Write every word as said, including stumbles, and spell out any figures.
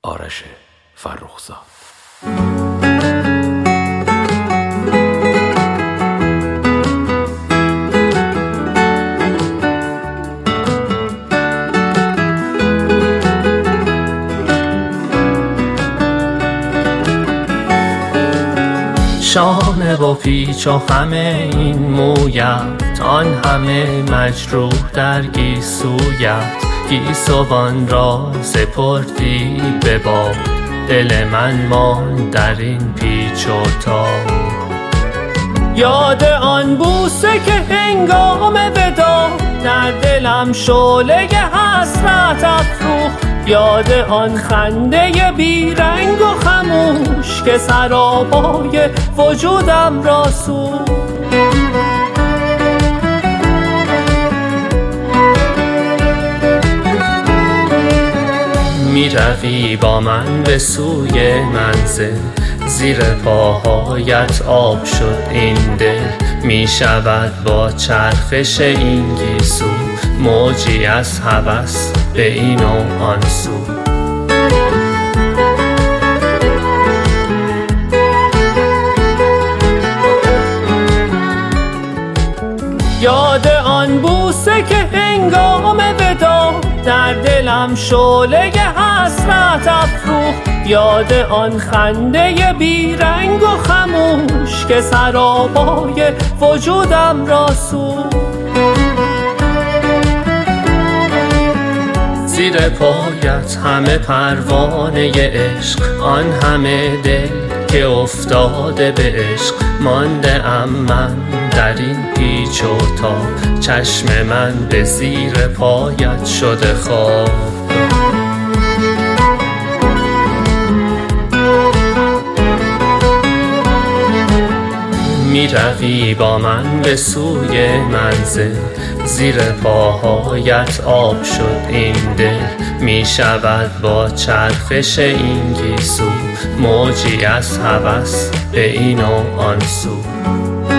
آرش فرخزاد. شانه و پیچ و همه این مویت، آن همه مجروح در گیسویت، گیسوان را سپردی به باد، دل من ماند در این پیچ و تاب. یاد آن بوسه که هنگام ودا در دلم شعله حسرت افروخت، یاد آن خنده بیرنگ و خموش که سرابای وجودم را سوخت. می روی با من به سوی منزل، زیر پاهایت آب شد این دل، می شود با چرخش این گیسو موجی از هوس به این و آن سو. یاد آن بوسه که هنگام ودا در دلم شعله حسرت افروخت، یاد آن خنده بیرنگ و خموش که سرابای وجودم را سوخت. زیر پایت همه پروانه عشق، آن همه دل که افتاده به عشق، مانده ام من در این پیچ و تاب، چشم من به زیر پایت شده خواب. می روی با من به سوی منزل، زیر پاهایت آب شد این دل، می شود با چرخش این گیسو موجی از هوس به این و آن سو.